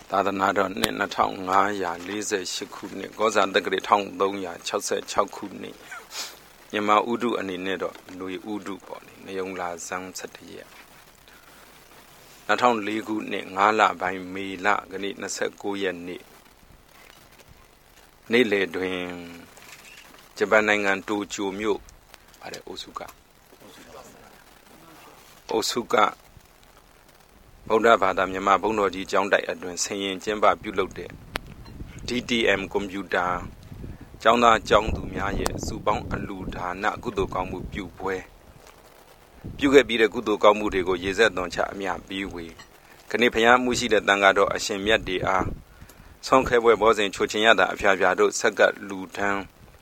သာသနာတော်နှစ်2548ခုနှစ်ကောဇာတက္ကရာ1366ခုနှစ်မြန်မာဥဒုအနေနဲ့တော့လူဥဒုပေါ့လေနယုံလာဇန်17ရက်2004ခုနှစ်5လပိုင်းမေလကနေ့29ရက်နေ့နေ့လယ်တွင်ဂျပန်နိုင်ငံတိုကျိုမြို့ပါတယ်အိုဆုကဗုဒ္ဓဘာသာမြန်မာဘုန်းတော်ကြီးကျောင်းတိုက်အတွင်ဆင်ရင်ကျင်းပပြုလုပ်တဲ့ DTM ကွန်ပျူတာကျောင်းသားကျောင်းသူများရဲ့စုပေါင်းအလူဒါနကုသိုလ်ကောင်းမှုပြုပွဲပြုခဲ့ပြီးတဲ့ကုသိုလ်ကောင်းမှုတွေကိုရေစက်သွန်ချအမြပြီးဝေခဏိဖျားမှုရှိတဲ့တန်ဃာတော်အရှင်မြတ်တွေအားဆုံးခဲပွဲဘောဇင်ချိုချင်ရတာအဖျားဖျားတို့ဆက်ကလူထမ်း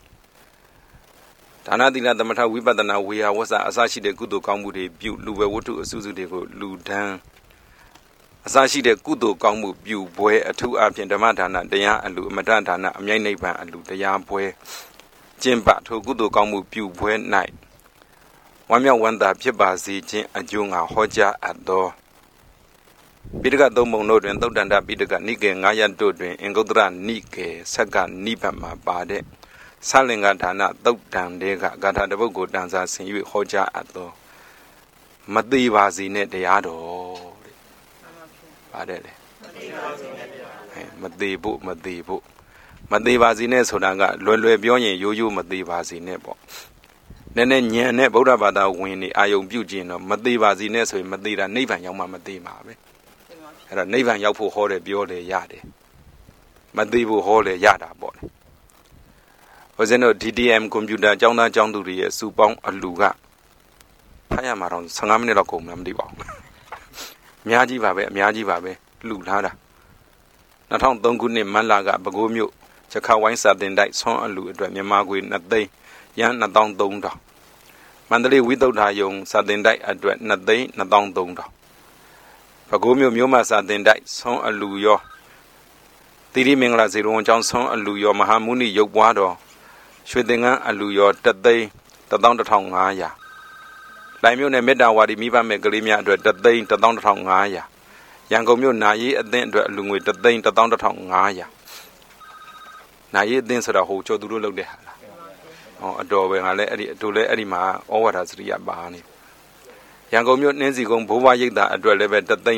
ဒါနသီလသမထဝိပဿနာဝေယဝဆအစရှိတဲ့ကုသိုလ်ကောင်းမှုတွေပြုလူပဲဝတ္ထုအစုစုတွေကိုလူထမ်းအစရှိတဲ့ကုသိုလ်ကောင်းမှုပြုပွဲအထူးအဖြင့်ဓမ္မဒါနတရားအလူအမတဒါနအမြိုက်နိဗ္ဗာန်အလူတရားပွဲကျင့်ပထိုကုသိုလ်ကောင်းမှုပြုပွဲ၌ဝမ်းမြောက်ဝမ်းသာဖြစ်ပါစေခြင်းအကျိုးငါဟောကြားအပ်သောပိဋကသုံးပုံတို့တွင်သုတ်တန္တပိဋကနိကေ9ရပ်တို့တွင်အင်္ဂုတ္တရနိကေဆက်ကနိဗ္ဗာန်မှာပါတဲ့ဆလင်္ကဒါနသုတ်တန်တဲကဂါထာတစ်ပုဒ်ကိုတန်စာဆင်၍ဟောကြားအပ်သောမသေးပါစေနဲ့တရားတော်ပါတယ်လေမသေးဖို့မသေးပါစေနဲ့ဆိုတာကလွယ်ပြောရင်ရိုးရိုးမသေးပါစေနဲ့ပေါ့နည်းနည်းညံနဲ့ဗုဒ္ဓဘာသာဝင်နေအာယုံပြုကျင်တော့မသေးပါစေနဲ့ဆိုရင်မသေးတာနိဗ္ဗာန်ရောက်မှမသေးမှာပဲအဲ့တော့နိဗ္ဗာန်ရောက်ဖို့ဟောတယ်ပြောတယ်ရတယ်မသေးဖို့ဟောတယ်ရတာပေါ့လေဟိုစင်းတို့ DTM ကွန်ပျူတာကျောင်းသားကျောင်းသူတွေရဲ့စုပေါင်းအလူကဖတ်ရမှာတော့15မိနစ်တော့ကုန်မှမသိပါဘူးအများကြီးပါပဲလှူထားတာ2003ခုနှစ်မတ်လကပဲခူးမြို့ချက်ခါဝိုင်းစာတင်တိုက်ဆွမ်းအလူအတွက်မြန်မာငွေ2သိန်းရန်2300မန္တလေးဝိသုဒ္ဓါယုံစာတင်တိုက်အတွက်2သိန်း2300ပဲခူးမြို့မြို့မစာတင်တိုက်ဆွမ်းအလူရောတိရိမင်္ဂလာဇေရဝံကျောင်းဆွမ်းအလူရောမဟာမုနိရုပ်ပွားတော်ရွှေသင်္ကန်းအလူရော1သိန်း11500လိုင်မြို့နယ်မေတ္တာဝါဒီမိဘမဲ့ကလေးများအတွက်3သိန်း11500ရန်ကုန်မြို့နာရီအသင်းအတွက်အလူငွေ3သိန်း11500နာရီအသင်းဆိုတာဟိုကျော်သူတို့လုပ်တဲ့ဟာလားအတော်ပဲငါလည်းအဲ့ဒီမှာဩဝါဒစရိယပါနေရန်ကုန်မြို့နှင်းစီကုန်းဘိုးဘွားရိပ်သာအတွက်လည်းပဲ3သိန်း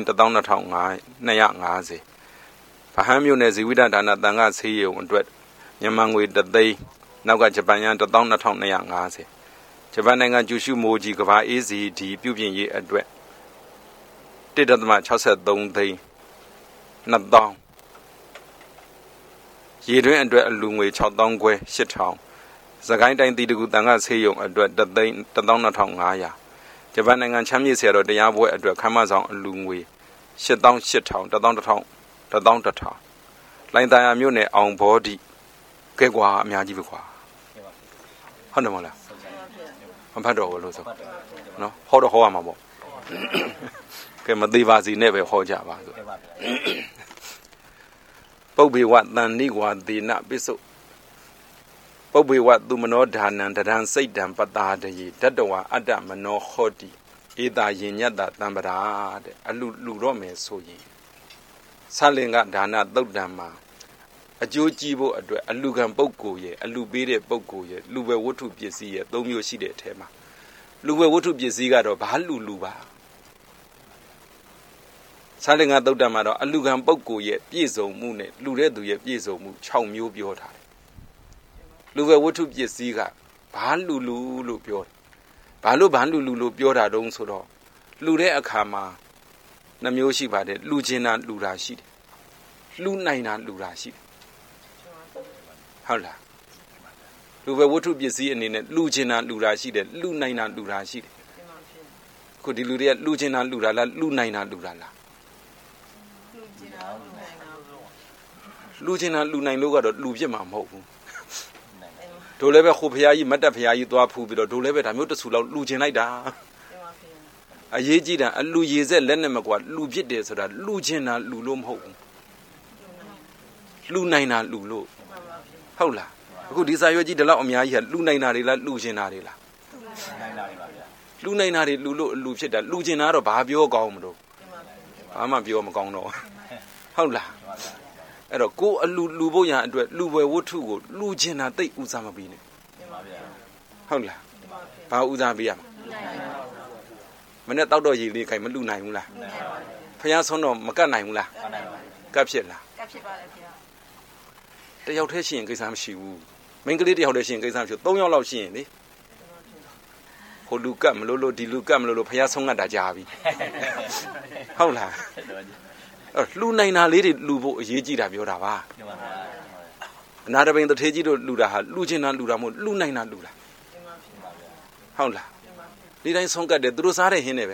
12250ဗဟန်းမြို့နယ်ဇီဝိတဒါနတန်ခဆေးရုံအတွက်မြန်မာငွေ3သိန်းနောက်ကဂျပန်ယန်12250ဂျပန်နိုင်ငံကျူရှုမိုဂျီကဘာအေးစီဒီပြုပြင်ရေးအတွက်1.63သိန်း2000ရေတွင်းအတွက်အလူငွေ6000ခွဲ8000စကိုင်းတိုင်းတီတကူတန်ခဆေးရုံအတွက်1သိန်း12500ဂျပန်နိုင်ငံချမ်းမြေ့ဆရာတော်တရားပွဲအတွက်ခမ်းမဆောင်အလူငွေ8800 11000လိုင်တာယာမြို့နယ်အောင်ဘောဒီကဲကွာအများကြီးပဲကွာဟုတ်တယ်မဟုတ်လားမဖတ်တော့ဘူးလို့ဆိုနော်ဟောတော့ဟောရမှာပေါ့ကဲမသေးပါစီနဲ့ပဲဟောကြပါဆိုပုပ္ပေဝတန်နိဝါဒေနပိစုပုပ္ပေဝသူမနောဒါနံတရံစိတ်တံပတာတယေတတဝါအတ္တမနောဟောတိဧတာယင်ညတတံပရာတဲ့အလူတော့မယ်ဆိုရင်ဆလင်္ကဒါနသုတ်တံမှာအကျိုးကြည့်ဖို့အတွက်အလူခံပုဂ္ဂိုလ်ရဲ့အလူပေးတဲ့ပုဂ္ဂိုလ်ရဲ့လူပဲဝတ္ထုပစ္စည်းရဲ့၃မျိုးရှိတဲ့အထဲမှာလူပဲဝတ္ထုပစ္စည်းကတော့ဘာလူပါဆလင်္ကသုတ်တံမှာတော့အလူခံပုဂ္ဂိုလ်ရဲ့ပြည့်စုံမှုနဲ့လူတဲ့သူရဲ့ပြည့်စုံမှု6မျိုးပြောထားတယ်လူပဲဝတ္ထုပစ္စည်းကဘာလူလို့ပြောတယ်ဘာလူလို့ပြောတာတုံးဆိုတော့လူတဲ့အခါမှာ2မျိုးရှိပါတယ်လူချင်းတာလူတာရှိတယ်လူနိုင်တာလူတာရှိတယ်ဟုတ်လားလူပဲဝတ္ထုပစ္စည်းအနေနဲ့လူချင်းတာလူတာရှိတယ်လူနိုင်တာလူတာရှိတယ်ခုဒီလူတွေကလူချင်းတာလူတာလားလူနိုင်တာလူတာလားလူချင်းတာလူနိုင်လို့ကတော့လူဖြစ်မှာမဟုတ်ဘူးတို့လည်းပဲခုဖရာကြီးမတ်တက်ဖရာကြီးသွားဖူးပြီးတော့တို့လည်းပဲဒါမျိုးတဆူလောက်လူချင်းလိုက်တာအရေးကြီးတာအလူရေဆက်လက်နဲ့မကွာလူဖြစ်တယ်ဆိုတာလူချင်းတာလူလို့မဟုတ်ဘူးလူနိုင်တာလူလို့ဟုတ်လားအခုဒီစာရွက်ကြီးဒီလောက်အများကြီးကလူနိုင်တာတွေလားလူချင်းတာတွေလားလူနိုင်တာတွေလူလို့လူဖြစ်တာလူချင်းတာတော့ဘာပြောကောင်းမလို့ဘာမှပြောမကောင်းတော့ဟဟုတ်လားအဲ့တော့ကိုအလူဖို့ရန်အတွက်လူပွဲဝတ္ထုကိုလူချင်တာတိတ်ဦးစားမပေးနဲ့ဟုတ်လားဘာဦးစားပေးရမှာမနဲ့တောက်တော့ရည်လေးခိုင်မလူနိုင်ဘူးလားဖះဆုံးတော့မကတ်နိုင်ဘူးလားကတ်ဖြစ်လားကတ်ဖြစ်ပါလေဖះတယောက်တည်းရှိရင်ကိစ္စမရှိဘူးမိန်းကလေးတယောက်တည်းရှိရင်ကိစ္စမရှိဘူး3ယောက်လောက်ရှိရင်လေဟိုလူကတ်မလို့ဒီလူကတ်မလို့ဖះဆုံးငတ်တာကြာပြီဟုတ်လားလူနိုင်တာလေးတွေလူဖို့အရေးကြီးတာပြောတာပါအနာတပိန်တထေးကြီးတို့လူတာဟာလူချင်းတာလူတာမဟုတ်လူနိုင်တာလူတာဟုတ်လားဒီတိုင်းဆုံးကတ်တယ်သူတို့စားတဲ့ဟင်းတွေပဲ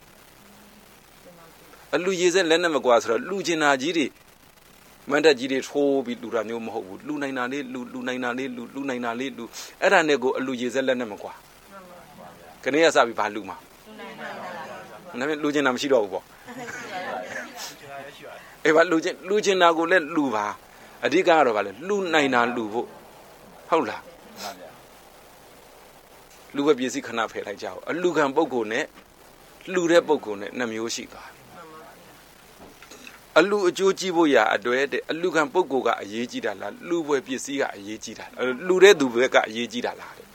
အလူရေစက်လက်နဲ့မကွာဆိုတော့လူချင်းတာကြီးတွေမန်တက်ကြီးတွေထိုးပြီးလူတာမျိုးမဟုတ်ဘူးလူနိုင်တာလေးလူနိုင်တာလေးလူနိုင်တာလေးလူအဲ့ဒါနဲ့ကိုအလူရေစက်လက်နဲ့မကွာကနေရစပြီးဘာလူမှာနာမည်လူချင်းတာမရှိတော့ဘူးပေါ့အေးပါလူချင်းတာကိုလည်းလူပါအဓိကကတော့ဗာလေလူနိုင်တာလူဖို့ဟုတ်လားလူပဲပစ္စည်းခဏဖယ်လိုက်ကြအောင်အလူခံပုဂ္ဂိုလ်နဲ့လူတဲ့ပုဂ္ဂိုလ်နဲ့နှစ်မျိုးရှိသွားအလူအကျိုးကြည့်ဖို့ရအတွက်တဲ့အလူခံပုဂ္ဂိုလ်ကအရေးကြီးတာလားလူပဲပစ္စည်းကအရေးကြီးတာလူတဲ့သူပဲကအရေးကြီးတာလားဟမ်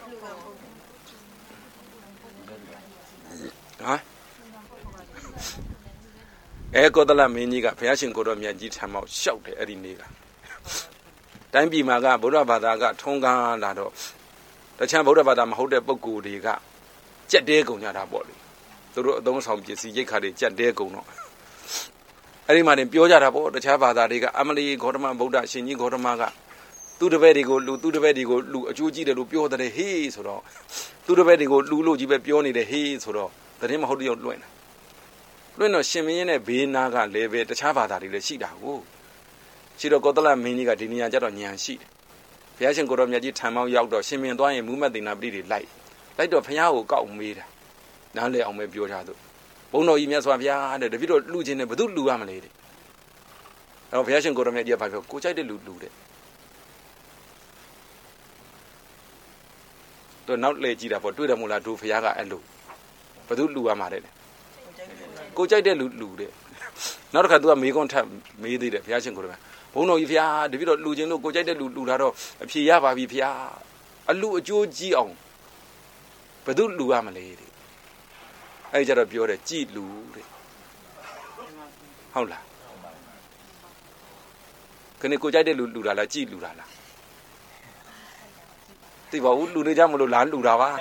ကောသလမင်းကြီးကဘုရားရှင်ကိုတော်မြတ်ကြီးထံမှရှောက်တယ်အဲ့ဒီနေ့ကတိုင်းပြည်မှာကဗုဒ္ဓဘာသာကထုံးကားလာတော့တခြားဗုဒ္ဓဘာသာမဟုတ်တဲ့ပုဂ္ဂိုလ်တွေကကြက်တဲကုန်ကြတာပေါ့လေသူတို့အသုံးဆောင်ပစ္စည်းရိတ်ခါတွေကြက်တဲကုန်တော့အဲ့ဒီမှာတင်ပြောကြတာပေါ့တခြားဘာသာတွေကအမလီဂေါတမဗုဒ္ဓရှင်ကြီးဂေါတမကသူတပည့်တွေကိုလူအကျိုးကြီးတယ်လို့ပြောတယ်ဟေးဆိုတော့သူတပည့်တွေကိုလူလို့ကြီးပဲပြောနေတယ်ဟေးဆိုတော့တရင်မဟုတ်တယောက်လွင့်တာလွင့်တော့ရှင်မင်းရဲ့ဘေးနာကလည်းပဲတခြားဘာသာတွေလည်းရှိတာကိုရှိတော့ကောသလမင်းကြီးကဒီနေရာကျတော့ညံရှိတယ်ဘုရားရှင်ကိုတော်မြတ်ကြီးထံမောင်းရောက်တော့ရှင်မင်းသွားရင်မူမတ်တင်နာပတိတွေလိုက်တော့ဘုရားကိုကောက်မေးတာနားလဲအောင်ပဲပြောကြသူဘုန်းတော်ကြီးမြတ်စွာဘုရားတဲ့တပည့်တော်လူချင်းနဲ့ဘယ်သူလူရမလဲတဲ့အဲ့တော့ဘုရားရှင်ကိုတော်မြတ်ကြီးကဘာပြောကိုကြိုက်တဲ့လူတဲ့တော့နောက်လေကြည့်တာပေါ့တွေ့တယ်မို့လားဒုဘုရားကအဲ့လိုဘယ်သူလူရမှာတဲ့ကိုကြိုက်တဲ့လူတဲ့နောက်တစ်ခါ तू ကမေးခွန်းထပ်မေးသေးတယ်ဘုရားရှင်ကိုယ်တော်ဘုန်းတော်ကြီးဘုရားတပည့်တော်လူချင်းလို့ကိုကြိုက်တဲ့လူလာတော့အဖြေရပါပြီဘုရားအလူအကျိုးကြီးအောင်ဘယ်သူလူရမလဲတဲ့အဲ့ကြတော့ပြောတယ်ကြည်လူတဲ့ဟုတ်လားခဏကိုကြိုက်တဲ့လူလာလားကြည်လူလာလားသိပါဘူးလူနေကြမလို့လားလူတာပါ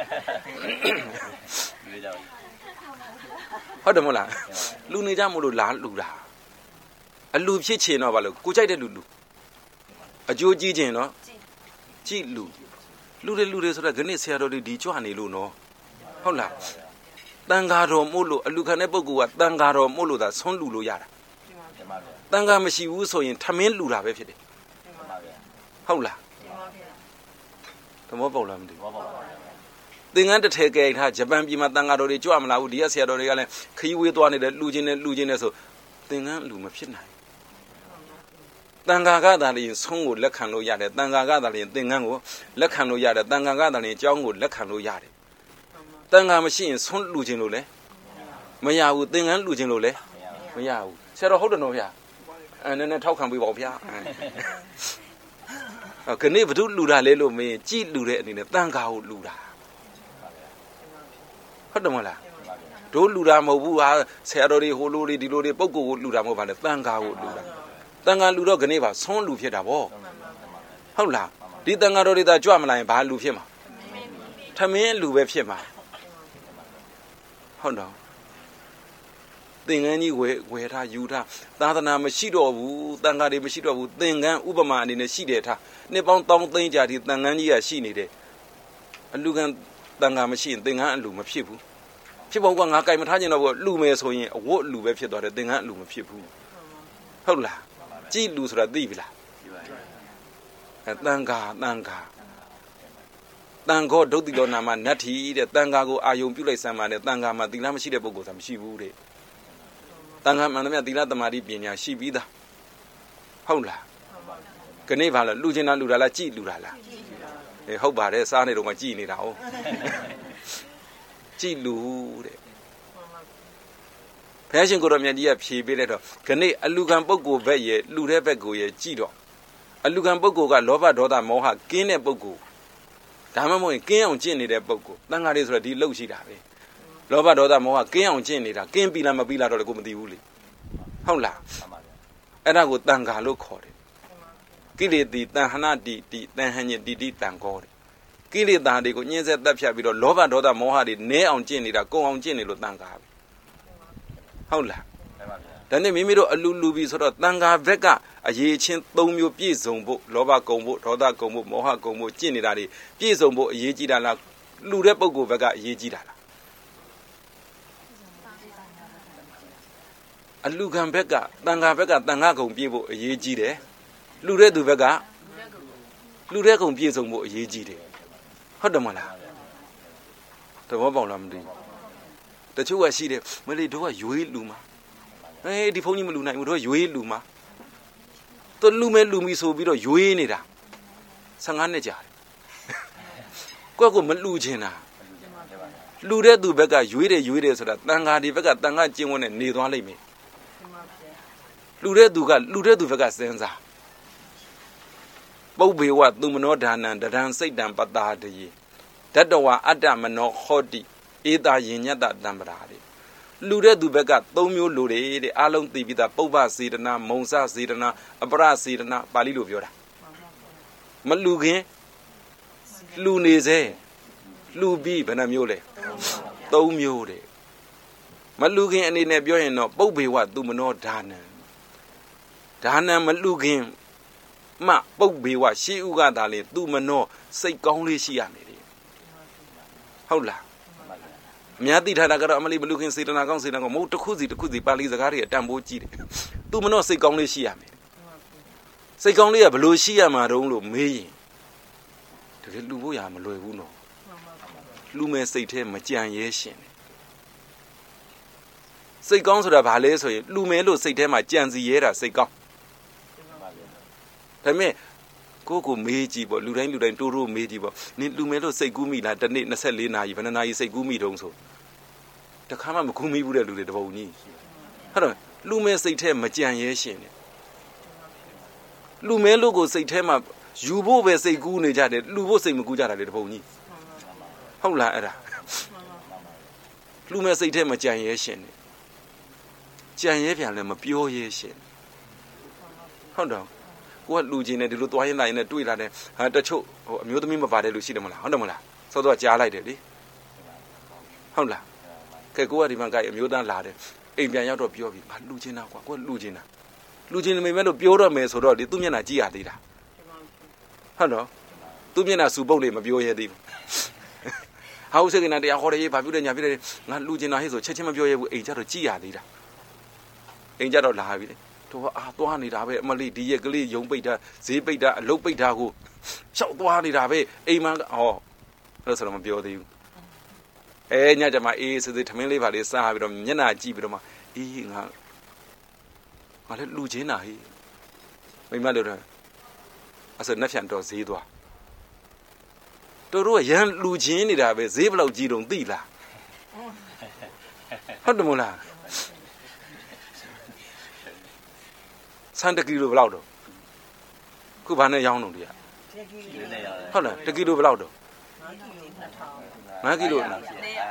ဟုတ်တယ်မဟုတ်လားလူနေကြမလို့လားလူတာအလူဖြစ်ချင်တော့ဘာလို့ကိုကြိုက်တဲ့လူအကျိုးကြီးချင်တော့ကြည်လူတွေဆိုတော့ခဏဆရာတော်တွေဒီကြွနေလို့နော်ဟုတ်လားတန်ဃာတော်မို့လို့အလူခံတဲ့ပုဂ္ဂိုလ်ကတန်ဃာတော်မို့လို့သာဆွန်းလူလို့ရတာတန်ဃာမရှိဘူးဆိုရင်ထမင်းလူတာပဲဖြစ်တယ်ဟုတ်လားသဘောပေါက်လားမသိဘူးသင်္ကန်းတစ်ထည်ကဲထားဂျပန်ပြည်မှာတန်ဃာတော်တွေကြွမလာဘူးဒီကဆရာတော်တွေကလည်းခရီးဝေးသွားနေတဲ့လူချင်းနဲ့ဆိုသင်္ကန်းလူမဖြစ်နိုင်တန်ဃာကသာလျှင်ဆုံးကိုလက်ခံလို့ရတယ်တန်ဃာကသာလျှင်သင်္ကန်းကိုလက်ခံလို့ရတယ်တန်ဃာကသာလျှင်အကြောင်းကိုလက်ခံလို့ရတယ်တန်ဃာမရှိရင်ဆုံးလူချင်းလို့လဲမရဘူးသင်္ကန်းလူချင်းလို့လဲမရဘူးဆရာတော်ဟုတ်တယ်နော်ဗျာနည်းနည်းထောက်ခံပေးပါဦးဗျာခဏဘု து လူတာလဲလို့မင်းကြည်လူတဲ့အနေနဲ့တန်ဃာကိုလူတာဟုတ်တယ်မလားတို့လူတာမဟုတ်ဘူးဟာဆရာတော်တွေဟိုလိုတွေဒီလိုတွေပုဂ္ဂိုလ်ကိုလူတာမဟုတ်ပါနဲ့တန်ဃာကိုလူတာတန်ဃာလူတော့ခဏပါဆုံးလူဖြစ်တာဗောဟုတ်လားဒီတန်ဃာတော်တွေသာကြွမလာရင်ဘာလူဖြစ်မှာထမင်းလူပဲဖြစ်မှာဟုတ်တော့သင်္ကန်းကြီးဝယ်ထားယူထားသာသနာမရှိတော့ဘူးတန်ဃာတွေမရှိတော့ဘူးသင်္ကန်းဥပမာအနေနဲ့ရှိတယ်ထားနှစ်ပေါင်းတောင်းသိန်းကြာဒီသင်္ကန်းကြီးကရှိနေတယ်အလူကံတန်ဃာမရှိရင်သင်္ကန်းအလူမဖြစ်ဘူးဖြစ်ပေါ့ကွာငါကြိုက်မထားချင်တော့ဘူးလူမယ်ဆိုရင်အဝတ်လူပဲဖြစ်သွားတယ်သင်္ကန်းအလူမဖြစ်ဘူးဟုတ်လားကြည်လူဆိုတာသိပြီလားတန်ဃာတန်ဃောဒုတိယနာမနတ္ထိတဲ့တန်ဃာကိုအာယုံပြုလိုက်စမ်းပါတဲ့တန်ဃာမှာသီလမရှိတဲ့ပုဂ္ဂိုလ်ဆိုတာမရှိဘူးတဲ့တန်ဃာမှန်တယ်မြတ်သီလသမာဓိပညာရှိပြီးသားဟုတ်လားခဏပါလားလူချင်းတာလူတာလားကြည်လူတာလားဟုတ်ပါတယ်စားနေတော့မှကြည်နေတာဟုတ်ကြည်လူတဲ့ဘုရားရှင်ကိုတော်မြတ်ကြီးကဖြေပေးလိုက်တော့ခဏအလူကံပုဂ္ဂိုလ်ဘက်ရဲ့လူတဲ့ဘက်ကိုရဲ့ကြည့်တော့အလူကံပုဂ္ဂိုလ်ကလောဘဒေါသမောဟကင်းတဲ့ပုဂ္ဂိုလ်ဒါမှမဟုတ်ကင်းအောင်ကျင့်နေတဲ့ပုဂ္ဂိုလ်တန်ခါးလေးဆိုတော့ဒီလှုပ်ရှိတာပဲလောဘဒေါသမောဟကင်းအောင်ကျင့်နေတာကင်းပြီလားမပြီလားတော့လည်းကိုမသိဘူးလေဟုတ်လားအဲ့ဒါကိုတန်ခါလို့ခေါ်တယ်ကိလေသာတန်ဟနာတိတိတန်ဟညတိတိတန်ကောတယ်ကိလေသာတွေကိုညှင်းဆဲတက်ဖြတ်ပြီးတော့လောဘဒေါသမောဟတွေနဲအောင်ကျင့်နေတာကုံအောင်ကျင့်နေလို့တန်ခါပဲဟုတ်လားဒါနဲ့မိမိတို့အလူလူပြီဆိုတော့တန်ခါဘက်ကအရေးချင်း၃မျိုးပြည့်စုံဖို့လောဘကုံဖို့ဒေါသကုံဖို့မောဟကုံဖို့ကျင့်နေတာတွေပြည့်စုံဖို့အရေးကြီးတာလားလူတဲ့ပုဂ္ဂိုလ်ဘက်ကအရေးကြီးတာလားအလူခံဘက်ကတန်ခါဘက်ကတန်ခါကုံပြည့်ဖို့အရေးကြီးတယ်လူတဲ့သူဘက်ကလူတဲ့ကုံပြည့်စုံဖို့အရေးကြီးတယ်ဟုတ်တယ်မလားသဘောပေါက်လားမသိဘူးတချို့ကရှိတယ်မလေးတို့ကရွေးလူမှာဒီဖုန်းကြီးမလူနိုင်ဘူးတို့ရွေးလူမှာသူလူမဲလူမီဆိုပြီးတော့ရွေးနေတာ15နှစ်ကြာတယ်ကိုယ့်ကိုမလူချင်တာလူတဲ့သူဘက်ကရွေးတယ်ဆိုတာတန်ခါဒီဘက်ကတန်ခါကျင့်ဝတ်နဲ့နေသွားလိမ့်မယ်လူတဲ့သူဘက်ကစဉ်းစားပုပ္ပေဝသူမနောဒါနံတရံစိတ်တံပတာတယေဓတ္တဝါအတ္တမနောဟောတိဧတာယင်ညတတံပရာတဲ့လူတဲ့သူဘက်က၃မျိုးလူတွေတဲ့အားလုံးသိပြီးသားပုပ္ပစေတနာမုံစစေတနာအပရစေတနာပါဠိလိုပြောတာမလူခင်လူနေစေလူပြီးဘယ်နှမျိုးလဲ၃မျိုးတဲ့မလူခင်အနေနဲ့ပြောရင်တော့ပုပ္ပေဝသူမနောဒါနံဒါနံမလူခင်မှပုပ္ပေဝရှိဥကသာလေသူမနောစိတ်ကောင်းလေးရှိရမယ်တဲ့ဟုတ်လားအများသိထားတာကတော့အမလီမလူခင်စေတနာကောင်းစေတနာကောင်းမဟုတ်တစ်ခုစီပါဠိစကားတွေအတန်ဖိုးကြီးတယ်သူမနောစိတ်ကောင်းလေးရှိရမယ်စိတ်ကောင်းလေးကဘယ်လိုရှိရမှာတုံးလို့မေးရင်တကယ်လူဖို့ရမလွယ်ဘူးနော်လူမဲ့စိတ်ထဲမကြံရဲရှင်တယ်စိတ်ကောင်းဆိုတာဘာလဲဆိုရင်လူမဲ့လို့စိတ်ထဲမှာကြံစီရဲတာစိတ်ကောင်းဒါပေမဲ့ကိုမေးကြည့်ပေါ့လူတိုင်းတိုးမေးကြည့်ပေါ့နင်လူမဲလို့စိတ်ကူးမိလားတစ်နေ့24နာရီဘယ်နှနာရီစိတ်ကူးမိတုံးဆိုတခါမှမကူးမိဘူးတဲ့လူတွေတပုံကြီးဟုတ်တော့လူမဲစိတ်ထဲမကြံရဲရှင်တယ်လူမဲလို့ကိုစိတ်ထဲမှာယူဖို့ပဲစိတ်ကူးနေကြတယ်လူဖို့စိတ်မကူးကြတာလေတပုံကြီးဟုတ်လားအဲ့ဒါလူမဲစိတ်ထဲမကြံရဲရှင်တယ်ကြံရဲပြန်လည်းမပြောရဲရှင်ဟုတ်တော့ကိုကလူချင်းနဲ့ဒီလိုသွားရင်လာရင်နဲ့တွေ့လာတယ်ဟာတချို့အမျိုးသမီးမပါတဲ့လူရှိတယ်မလားဟုတ်တယ်မလားစောစောကြားလိုက်တယ်လေဟုတ်လားကဲကိုကဒီမှာကအမျိုးသားလာတယ်အိမ်ပြန်ရောက်တော့ပြောပြီငါလူချင်းတာကွာကိုကလူချင်းနေမိမဲ့လို့ပြောတော့မယ်ဆိုတော့ဒီသူ့မျက်နှာကြည့်ရသေးတာဟုတ်တော့သူ့မျက်နှာစူပုတ်လေးမပြောရဲသေးဘူးဟာဦးစိတ်ကတရားဟောတယ်ဘာပြုတယ်ညာပြုတယ်ငါလူချင်းတာဟဲ့ဆိုချက်ချင်းမပြောရဲဘူးအိမ်ကျတော့ကြည့်ရသေးတာအိမ်ကျတော့လာပြီလေတော့သွားနေတာပဲအမလေးဒီရက်ကလေးယုံပိတ်တာဈေးပိတ်တာအလုတ်ပိတ်တာကိုရှောက်သွားနေတာပဲအိမ်မှာအဲ့ဆိုတော့မပြောသေးဘူးညကျမှစစ်ထမင်းလေးပါလေးစားပြီးတော့မျက်နှာကြည့်ပြီးတော့မှငါလည်းလူချင်းတာဟေးမိမတို့တော့အဲ့ဆိုနှက်ဖြန်တော့ဈေးသွားတို့ကရန်လူချင်းနေတာပဲဈေးဘယ်လောက်ကြီးတုံသိလားဟုတ်တယ်မို့လားဆန်1ကီလိုဘယ်လောက်တော့ခုဘာနဲ့ရောင်းတော့ဒီကဟုတ်လား1ကီလိုဘယ်လောက်တော့5ကီလို1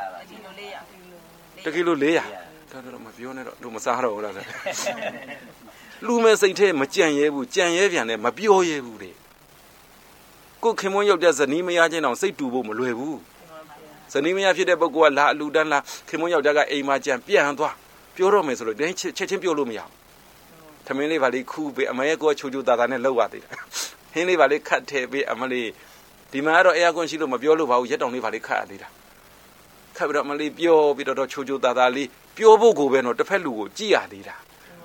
ကီလို400ဒါတော့မပြောနဲ့တော့မစားတော့ဘူးလားလူမဲ့စိတ်ထဲမကြံရဲဘူးကြံရဲပြန်တယ်မပြောရဲဘူးတဲ့ကိုခင်မွန်းရောက်တဲ့ဇနီးမယားချင်းအောင်စိတ်တူဖို့မလွယ်ဘူးဇနီးမယားဖြစ်တဲ့ပုဂ္ဂိုလ်ကလာအလူတန်းလာခင်မွန်းယောက်ျားကအိမ်မှာကြံပြန်သွားပြောတော့မယ်ဆိုတော့တိုင်းချက်ချင်းပြောလို့မရဘူးသမင်းလေးပါလေးခူးပေးအမရဲ့ကိုချိုချိုတာတာနဲ့လောက်ရသေးတယ်ဟင်းလေးပါလေးခတ်ထည့်ပေးအမလေးဒီမှာကတော့အေယာကွန်ရှိလို့မပြောလို့ပါဘူးရက်တောင်လေးပါလေးခတ်ရသေးတာခတ်ပြီးတော့အမလေးပြောပြီးတော့ချိုချိုတာတာလေးပြောဖို့ကိုပဲတော့တစ်ဖက်လူကိုကြည့်ရသေးတာ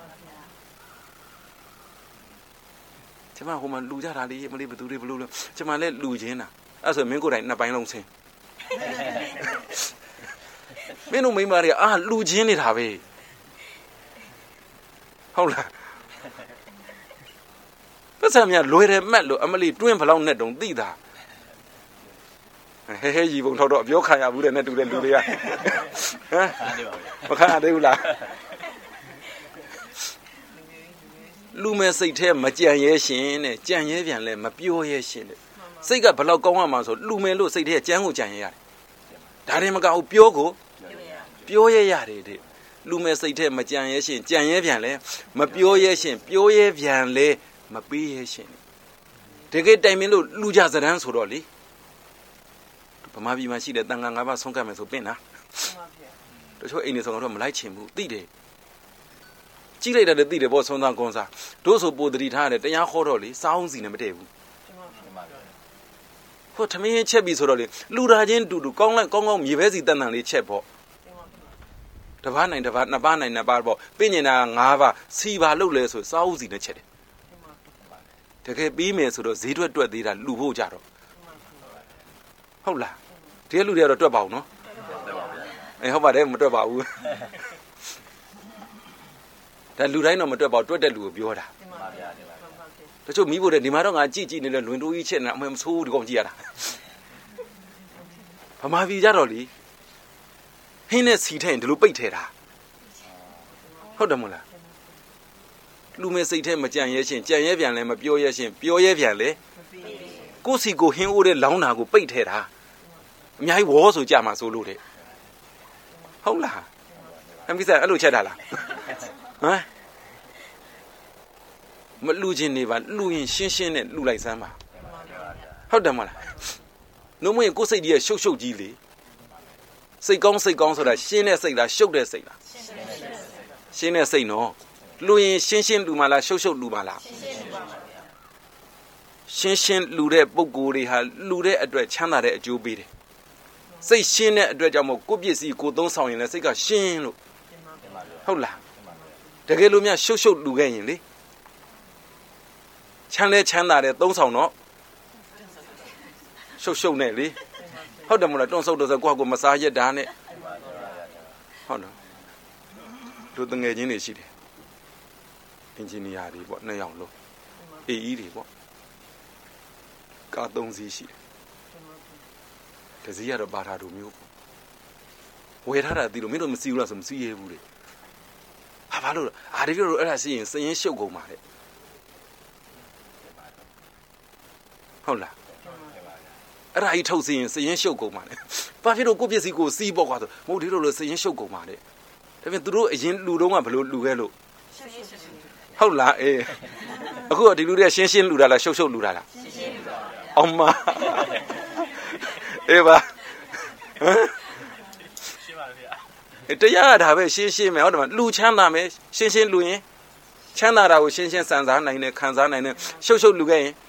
ကျမဟိုမှာလူကြတာလေးအမလေးဘသူတွေဘလို့လဲကျမလည်းလူချင်းတာအဲ့ဆိုမင်းကိုယ်တိုင်နှစ်ပိုင်းလုံးဆင်းမင်းတို့မိန်းမတွေကလူချင်းနေတာပဲဟုတ်လားပတ်စံများလွယ်တယ်မှတ်လို့အမလီတွင်းဘလောက်နဲ့တုံသိတာဟဲရီပုံထောက်တော့အပြောခံရဘူးတဲ့နဲ့တူတဲ့လူတွေကဟမ်မခံရသေးဘူးလားလူမဲစိတ်ထဲမကြံရဲရှင်တဲ့ကြံရဲပြန်လဲမပြောရဲရှင်တဲ့စိတ်ကဘလောက်ကောင်းရမှာဆိုလူမဲလို့စိတ်ထဲကြမ်းကိုကြံရဲရတယ်ဒါရင်မကဘူးပြောရဲရတယ်တဲ့လူမဲစိတ်ထဲမကြံရဲရှင်ကြံရဲပြန်လဲမပြောရဲရှင်ပြောရဲပြန်လဲမပေးရဲရှင်တကယ်တိုင်မင်းလို့လူကြစရန်ဆိုတော့လေဗမာပြည်မှာရှိတဲ့တန်ခါ၅ပါးဆုံးကတ်မယ်ဆိုပင့်လားတချို့အိမ်နေဆောင်တော့မလိုက်ချင်ဘူးသိတယ်ကြည့်လိုက်တယ်သိတယ်ပေါ့ဆုံးသားကွန်စားတို့ဆိုပိုတတိထားတယ်တရားခေါ်တော့လေစောင်းစီနဲ့မတည့်ဘူးဟိုထမင်းချက်ပြီဆိုတော့လေလူတာချင်းတူတူကောင်းလိုက်ကောင်းကောင်းမြေပဲစီတန်တန်လေးချက်ပေါ့တပားနိုင်တပားနှစ်ပါးနိုင်နှစ်ပါးပေါ့ပြညင်တာ၅ပါးစီပါလို့လဲဆိုစောင်းစီနဲ့ချက်တယ်တကယ်ပြီးမယ်ဆိုတော့ဈေးတွက်သေးတာလူဖို့ကြတော့ဟုတ်လားဒီလူတွေကတော့တွက်ပါအောင်နော်ဟုတ်ပါတယ်မတွက်ပါဘူးဒါလူတိုင်းတော့မတွက်ပါဘူးတွက်တဲ့လူကိုပြောတာတချို့မိဖို့တဲ့ဒီမှာတော့ငါကြည့်နေလဲလွင်တိုးကြီးချက်နေအမှန်မဆိုးဒီကောင်ကြည့်ရတာဗမာပြည်ကြတော့လေဟင်းနဲ့စီထိုင်ဒီလိုပိတ်ထဲတာဟုတ်တယ်မို့လားလူမဲစိတ်ထဲမကြံရဲရှင်ကြံရဲပြန်လဲမပြောရဲရှင်ပြောရဲပြန်လဲကိုစီကိုဟင်းအိုးတဲ့လောင်းတာကိုပိတ်ထဲတာအများကြီးဝေါ်ဆိုကြမှာဆိုလို့တဲ့ဟုတ်လားအမိစားအဲ့လိုချက်တာလားဟမ်မလူချင်းနေပါလူရင်ရှင်းရှင်းနဲ့လူလိုက်စမ်းပါဟုတ်တယ်မလားနှုံးမရင်ကိုယ်စိတ်ကြီးရဲ့ရှုပ်ကြီးလေစိတ်ကောင်းဆိုတာရှင်းတဲ့စိတ်လားရှုပ်တဲ့စိတ်လားရှင်းတဲ့စိတ်နော်လူရင်ရှင်းလူမလားရှုပ်လူမလားရှင်းလူတဲ့ပုံကိုယ်တွေဟာလူတဲ့အတွက်ချမ်းသာတဲ့အကျိုးပေးတယ်စိတ်ရှင်းတဲ့အတွက်ကြောင့်မို့ကိုပစ္စည်းကိုသုံးဆောင်ရင်လည်းစိတ်ကရှင်းလို့ဟုတ်လားတကယ်လို့များရှုပ်လူခဲ့ရင်လေချမ်းသာတဲ့သုံးဆောင်တော့ရှုပ်နဲ့လေဟုတ်တယ်မလားတွန်းဆုပ်တော့ကိုယ့်ကိုမစားရက်တာနဲ့ဟုတ်တော့လူတငယ်ချင်းတွေရှိတယ်အင်ဂျင်နီယာတွေပေါ့နှစ်ယောက်လုံးအေးတွေပေါ့ကား3စီးရှိတယ်တစည်းကတော့ဘာသာတူမျိုးပေါ့ဝယ်ထားတာသိလို့မင်းတို့မစီဘူးလားဆိုမစီရဘူးလေဟာဘာလို့ဒီလိုအဲ့ဒါစီရင်စရင်ရှုပ်ကုန်ပါတဲ့ဟုတ်လားအဲ့ဒါကြီးထုတ်စီရင်စရင်ရှုပ်ကုန်ပါလေဘာဖြစ်လို့ကိုပစ္စည်းကိုစီးပေါ့ကွာဆိုမဟုတ်ဒီလိုလို့စရင်ရှုပ်ကုန်ပါတဲ့ဒါပြင်သူတို့အရင်လူတုံးကဘလို့လူခဲ့လို့ဟုတ်လားအေးအခုကဒီလူတွေကရှင်းလူတာလားရှုပ်လူတာလားရှင်းလူတာအောင်မအေးပါရှင်းပါဗျာတရားဒါပဲရှင်းမယ်ဟုတ်တယ်မလူချမ်းသာမယ်ရှင်းလူရင်ချမ်းသာတာကိုရှင်းစံစားနိုင်တယ်ခံစားနိုင်တယ်ရှုပ်လူခဲ့ရင်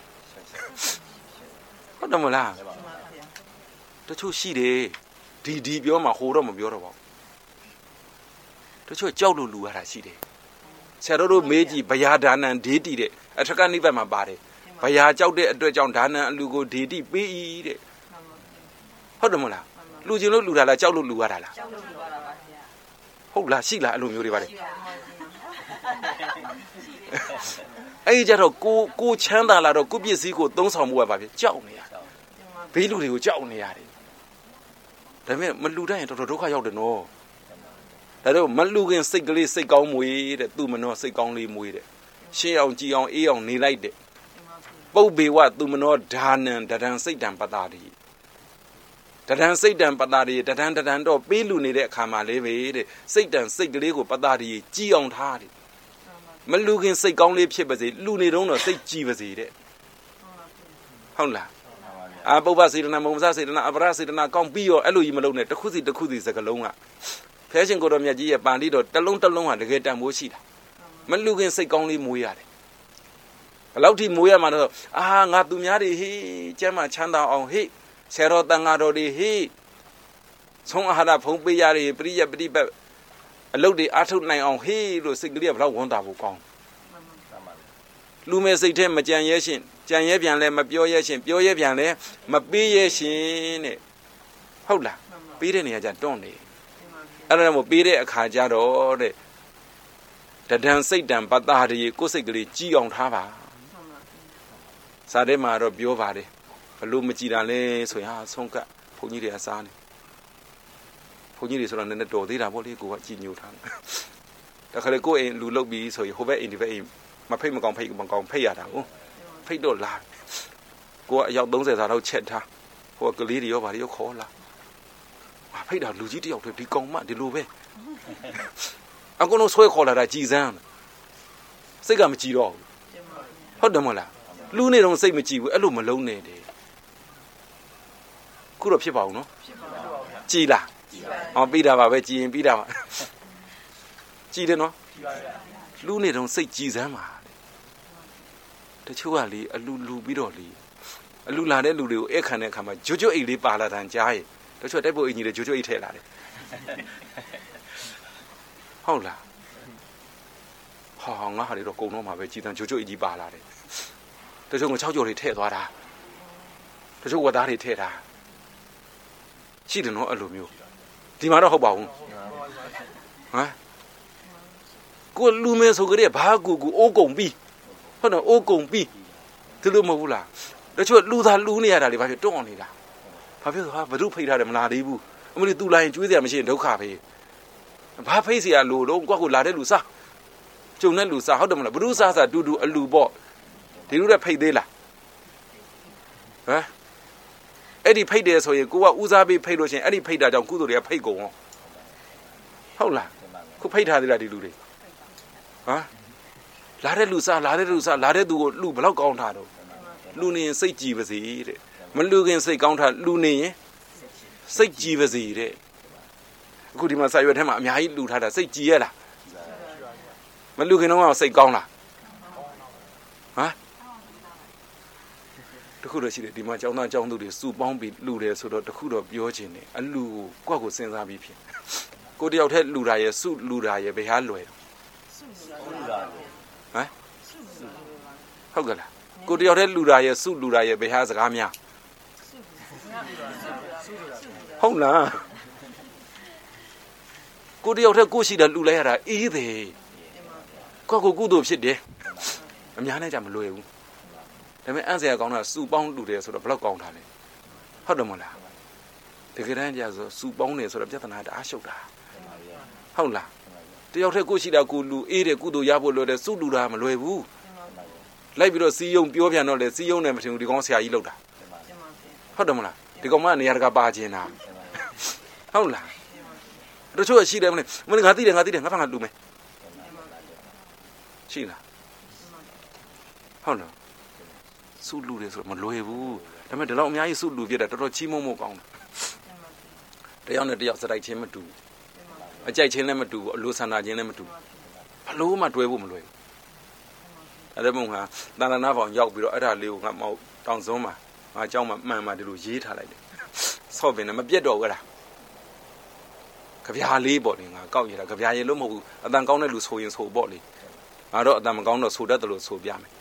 ဟုတ်တယ်မလားတချို့ရှိတယ်ဒီပြောမှဟိုတော့မပြောတော့ပါဘူးတချို့ကြောက်လို့လူရတာရှိတယ်ဆရာတို့မေးကြည့်ဗျာဒါနံဒေတိတဲ့အထက်ကနိဗ္ဗာန်မှာပါတယ်ဗျာကြောက်တဲ့အတွက်ကြောင့်ဒါနံအလူကိုဒေတိပေး၏တဲ့ဟုတ်တယ်မလားလူချင်းလို့လူတာလားကြောက်လို့လူရတာလားကြောက်လို့လူရတာပါဗျာဟုတ်လားရှိလားအဲ့လိုမျိုးတွေပါတယ်အဲ့ကြတော့ကိုချမ်းသာလာတော့ကိုပစ္စည်းကိုသုံးဆောင်မှုရပါဗျကြောက်နေရဘေးလူတွေကိုကြောက်နေရတယ်ဒါပေမဲ့မလူတတ်ရင်တော်တော်ဒုက္ခရောက်တယ်နော်ဒါတော့မလူခင်စိတ်ကလေးစိတ်ကောင်းမွေးတဲ့သူ့မနောစိတ်ကောင်းလေးမွေးတဲ့ရှင်းအောင်ကြည်အောင်အေးအောင်နေလိုက်တဲ့ပုပ်ဘေဝသူ့မနောဒါနံတဒံစိတ်တံပတ္တာတိတဒံစိတ်တံပတ္တာတိတဒံတော့ပေးလူနေတဲ့အခါမှာလေးပဲတဲ့စိတ်တံစိတ်ကလေးကိုပတ္တာတိကြည်အောင်ထားတယ်မလူခင်စိတ်ကောင်းလေးဖြစ်ပါစေလူနေတော့စိတ်ကြည်ပါစေတဲ့ဟုတ်လားပုပ္ပစေတနာမုံမစစေတနာအပရစေတနာကောင်းပြီးရောအဲ့လိုကြီးမလုံးနဲ့တစ်ခုစီစကလုံးကဖဲရှင်ကိုတော်မြတ်ကြီးရဲ့ပန်လေးတော့တလုံးဟာတကယ်တန်ဖိုးရှိတာမလူခင်စိတ်ကောင်းလေးမွေးရတယ်ဘယ်လောက်ထိမွေးရမှာတော့ငါသူများတွေဟေးကျမ်းမှာချမ်းသာအောင်ဟေးဆရာတော်တန်ဃာတော်တွေဟေးဆုံးအာဟာရဖုံးပေးရတယ်ပရိယပฏิပတ်အလုပ်တွေအားထုတ်နိုင်အောင်ဟေးလို့စိတ်ကလေးကဘယ်လောက်ဝန်တာဖို့ကောင်းလူမဲ့စိတ်ထဲမကြံရဲရှင်ကြံရဲပြန်လဲမပြောရဲရှင်ပြောရဲပြန်လဲမပေးရဲရှင်တဲ့ဟုတ်လားပေးတဲ့နေရာကျတွန့်နေအဲ့ဒါမို့ပေးတဲ့အခါကျတော့တဲ့တဒံစိတ်တံပတ္တာတွေကိုယ်စိတ်ကလေးကြည်အောင်ထားပါစာထဲမှာတော့ပြောပါတယ်ဘလို့မကြည်တာလဲဆိုရင်ဆုံးကဘုန်းကြီးတွေကစားနေဘုန်းကြီးတွေဆိုတော့နည်းနည်းတော်သေးတာပေါ့လေကိုကကြည်ညိုထားတယ်တခါလေကိုယ်အိမ်လူလုတ်ပြီးဆိုရင်ဟိုဘက်အိမ်ဒီဘက်အိမ် mà phê mà còn phê à đâu phê đồ là của dọc đông giờ đâu chết tha của cái lý điều và điều khó là mà phê đào lưu chí điều thì con mà thì lưu về anh có nó xoay khó là đại chi ra xây cả mà chi đó hết đâu mà là lưu này đồng xây mà chi với lưu mà lâu này để cú đập phía bảo nó chi là bây giờ vào về chi bây giờ chi đấy nó lưu này đồng xây chi ra mà thế chú à li lưu biết rồi li lưu là đấy lưu đều ép khăn này khăn mà chú ấy li bà là thằng trai thế chú đấy bộ ấy như đấy chú ấy thế là đấy không là họ ngã đi rồi cô nó mà về chi thằng chú ấy gì bà là đấy thế chú người cháu rồi thì thế thôi đã thế chú qua đó thì thế đã chi được nó ở lùm nhiều thì mà nó không bảo hả cô lưu men số cái đấy bà cô ô công bi hơn là ô công bi thứ lưu mà là đó chú lưu ra lưu này là để bà phải tròn này là bà phải thôi bà rút phay ra để mà là đi bu mà đi tu lại chú ý gì mà chỉ đấu khả phải bà phay gì à lù đâu qua cô là đấy lù sao chúng nên lù sao hết đâu mà bà rút ra ra đu lù bỏ thì lúc đó phay đây là hả ấy đi phay đây rồi cô u ra bị phay rồi chứ ấy đi phay đã trong cú tôi để phay cổ không là cô phay ra thì là đi lù đi hả lá đấy lù du lù bao lâu con thà đâu lù này xây chi về gì đấy mà lù cái xây con thà lù này xây chi về gì đấy cô đi mà xây về thế mà nhà ấy lù thà là xây chi là mà lù cái nó mà xây con là hả cái khu đó chỉ để đi mà trong tôi để su bóng bị lù để số đó cái khu đó biểu trên này anh lù qua cuộc sinh ra bị phiền cô đi học thế lù đài su lù đài bị há lùi hả không cần là cô đi học thế lù đài su lù đài bị há sao nhá không là cô đi học thế cô chỉ là lù lấy là ý thì có cô đồဖြစ်đấy nhà này chả mà lùi không thế mà anh sẽ講là su bóng lù để số đó bao lâu thà này hết đâu mà là thì cái này giờ su bóng này số đó chắc là đã sốc đã không là thì học thế cô chỉ là cô lù ý để cô đồ giá bộ lùi để su lù ra mà lùi vu lấy bây giờ sử dụng biểu hiện nó để sử dụng này mà thì con sẽ ý lâu đã hết đâu mà là thì con mà này là ba chuyện nào không là rồi chỗ chỉ để mà ngã tí để ngã phăng hạt lù mày chỉ là không là su lù để số mà lùi vu thế mà để lâu nhái su lù việt là nó chi mông con để ông này để học sẽ đại chiến mà đủ chạy chiến này mà đủ lúa sản xuất chiến này mà đủ lúa mà đuôi bu mà lùi ở đây mông hả đang là nó vào dọc bị rồi ở liều ngậm màu trong số mà trong mà để lùi dí thả lại sau về nó mà biết đồ cái nào cái nhà lý bỏ đi ngà câu gì là cái nhà gì lúc mà đang câu này lùi sôi bỏ đi đó đang mà câu nó sôi đất lùi sôi bia mày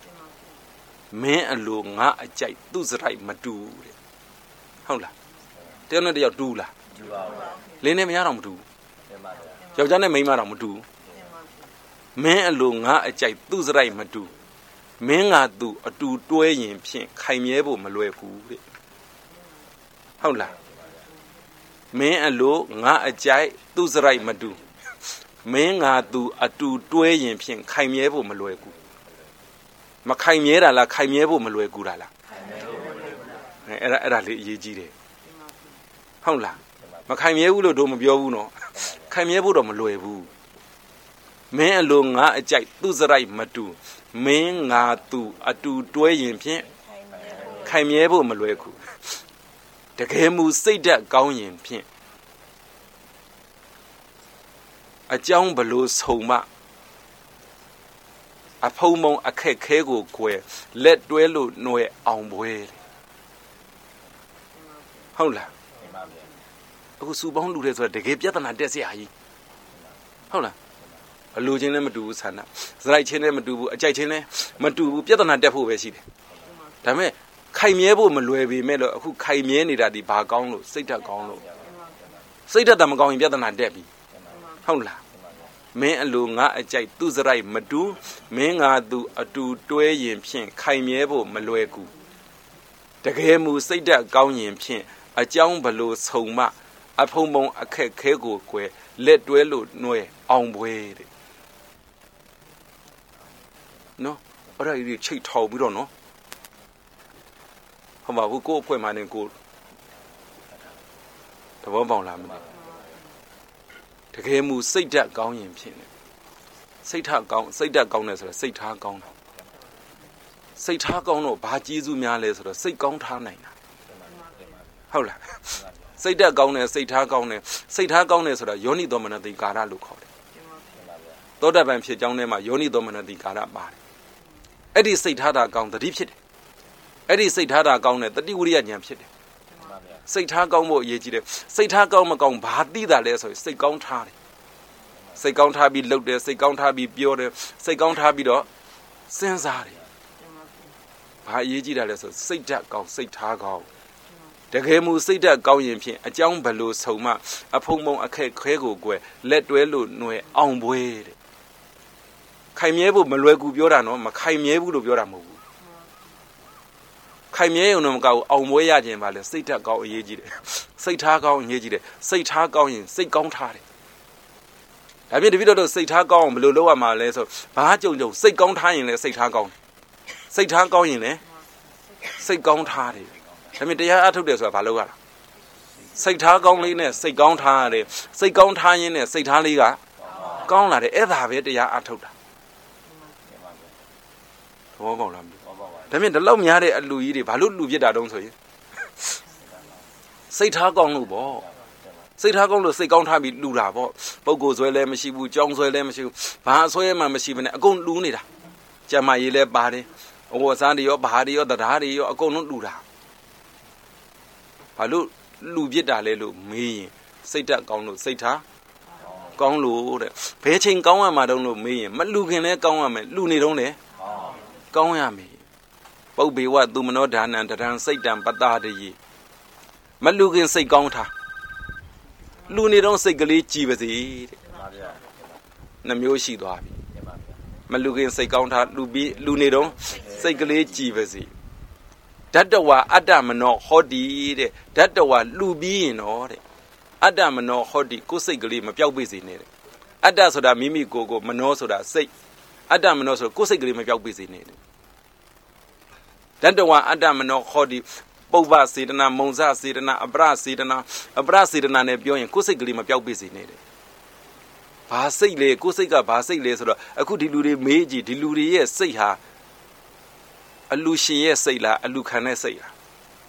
mẹ lùi ngã chạy tu dậy mà đủ không là thế nó đi vào đủ là lên em nhá đồng đủ cháu cháu này mấy mà đồng đủ mẹ lùi ngã chạy tu dậy mà đủ mẹ ngã đủ đủ đuôi nhìn phiền khai mía bộ mà lùi phú đấy không là mẹ lùi ngã chạy tu dậy mà đủ mẹ ngã đủ đuôi nhìn phiền khai mía bộ mà lùi phú mà khai mía là khai mía bộ mà lùi phú là là gì gì đấy không là mà khai mía bộ đồ mà biểu bộ nó khai mía bộ đồ mà lùi phú mẹ lùi ngã chạy tu dậy mà đủ mẹ ngã đủ đuôi nhìn phiền khai mía bộ mà lùi phú để cái mù xây đặt cao nhìn phiền ở trong bờ lúa sầu mà ở phâu mông ở khe của quê lết đuôi lụt nuôi ông bồi không là cô su bóng lụt rồi để ghép nhất là để gì vậy không là lụt trên này mà đủ sản á dây trên này mà đủ chạy trên này mà đủ nhất là để phụ về gì đấy thế mà khai mía bộ mà lùi vì mẹ là khu khai mía này là đi bà con rồi xây ra con rồi xây ra tầm con nhất là để bị không là mẹ lù ngã chạy tu dậy mà đủ mẹ ngã đủ đuôi nhìn phiền khai mía bộ mà lùi cũ để cái mù xây ra cao nhìn phiền ở trong bờ lúa sầu mà ở phâu mông ở khe của quê lết đuôi lụt nuôi ông bồi နော်အဲ့ဒါကြီးချိတ်ထောက်ပြီးတော့နော်ဟုတ်ပါဘူးကို့အဖွဲ့မှနေကိုသဘောပေါက်လားမသိတကယ်မူစိတ်ဓာတ်ကောင်းရင်ဖြစ်နေစိတ်ဓာတ်ကောင်းတယ်ဆိုတော့စိတ်ထားကောင်းတာစိတ်ထားကောင်းတော့ဘာကျေးဇူးများလဲဆိုတော့စိတ်ကောင်းထားနိုင်တာဟုတ်လားစိတ်ဓာတ်ကောင်းတယ်စိတ်ထားကောင်းတယ်စိတ်ထားကောင်းတယ်ဆိုတာယောနိသောမနတိကာရလို့ခေါ်တယ်သောတာပန်ဖြစ်ကြောင်းထဲမှာယောနိသောမနတိကာရပါတယ်အဲ့ဒီစိတ်ထားတာကောင်းတတိဖြစ်တယ်အဲ့ဒီစိတ်ထားတာကောင်းတဲ့တတိဝိရိယဉာဏ်ဖြစ်တယ်စိတ်ထားကောင်းဖို့အရေးကြီးတယ်စိတ်ထားကောင်းမကောင်းဘာသိတာလဲဆိုရင်စိတ်ကောင်းထားတယ်စိတ်ကောင်းထားပြီးလှုပ်တယ်စိတ်ကောင်းထားပြီးပြောတယ်စိတ်ကောင်းထားပြီးတော့စဉ်းစားတယ်ဘာအရေးကြီးတာလဲဆိုစိတ်ဓာတ်ကောင်းစိတ်ထားကောင်းတကယ်မူစိတ်ဓာတ်ကောင်းရင်ဖြင့်အကြောင်းဘလို့ဆုံမှအဖုံဖုံအခက်ခဲကိုကွယ်လက်တွဲလို့ຫນွယ်အောင်ပွဲတဲ့ခိုင်မြဲဖို့မလွယ်ကူပြောတာနော်မခိုင်မြဲဘူးလို့ပြောတာမဟုတ်ဘူးခိုင်မြဲရုံတော့မကောက်အောင်ပွဲရခြင်းပါလေစိတ်ဓာတ်ကောင်းအရေးကြီးတယ်စိတ်ထားကောင်းအရေးကြီးတယ်စိတ်ထားကောင်းရင်စိတ်ကောင်းထားတယ်ဒါပြင်တပည့်တော်စိတ်ထားကောင်းအောင်ဘယ်လိုလုပ်ရမှာလဲဆိုဘာကြုံစိတ်ကောင်းထားရင်လည်းစိတ်ထားကောင်းစိတ်ထားကောင်းရင်လည်းစိတ်ကောင်းထားတယ်ဒါပြင်တရားအထုတ်တယ်ဆိုတာဘာလုပ်ရလဲစိတ်ထားကောင်းလေးနဲ့စိတ်ကောင်းထားရတယ်စိတ်ကောင်းထားရင်နဲ့စိတ်ထားလေးကကောင်းလာတယ်အဲ့ဒါပဲတရားအထုတ်တာဘောပေါက်လားဒါပြင်ဒီလောက်များတဲ့အလူကြီးတွေဘာလို့လူပြစ်တာတုံးဆိုရင်စိတ်ထားကောင်းလို့ပေါ့စိတ်ထားကောင်းလို့စိတ်ကောင်းထားပြီးလူတာပေါ့ပုဂ္ဂိုလ်ဆွဲလည်းမရှိဘူးကြောင်းဆွဲလည်းမရှိဘူးဘာအဆွဲမှမရှိဘဲနဲ့အကုန်လူနေတာကြမ်းမာရေးလည်းပါတယ်အဝတ်အစားတွေရောဘာတွေရောတရားတွေရောအကုန်လုံးလူတာဘာလို့လူပြစ်တာလဲလို့မေးရင်စိတ်ဓာတ်ကောင်းလို့စိတ်ထားကောင်းလို့တဲ့ဘယ်ချိန်ကောင်းရမှာတုံးလို့မေးရင်မလူခင်လဲကောင်းရမယ်လူနေတုံးလဲကောင်းရမယ်ပုပ္ပေဝသူမနောဒါနံတရံစိတ်တံပတ္တာတရေမလူခင်စိတ်ကောင်းထားလူနေတော့စိတ်ကလေးကြည်ပါစေတဲ့နှမျိုးရှိသွားပြီမလူခင်စိတ်ကောင်းထားလူနေတော့စိတ်ကလေးကြည်ပါစေဓတ္တဝါအတ္တမနောဟောတိတဲ့ဓတ္တဝါလူပြီးရင်တော့တဲ့အတ္တမနောဟောတိကိုယ်စိတ်ကလေးမပြောက်ပြစေနဲ့တဲ့အတ္တဆိုတာမိမိကိုယ်ကိုမနောဆိုတာစိတ်အတ္တမနောဆိုကိုယ်စိတ်ကလေးမပြောက်ပြစေနဲ့ဓတ္တဝါအတ္တမနောဟောတိပုဗ္ဗစေတနာမုံစစေတနာအပရစေတနာနဲ့ပြောရင်ကိုယ်စိတ်ကလေးမပြောက်ပြစေနဲ့တဲ့ဘာစိတ်လဲကိုယ်စိတ်ကဘာစိတ်လဲဆိုတော့အခုဒီလူတွေမေးကြည့်ဒီလူတွေရဲ့စိတ်ဟာအလူရှင်ရဲ့စိတ်လားအလူခံတဲ့စိတ်လား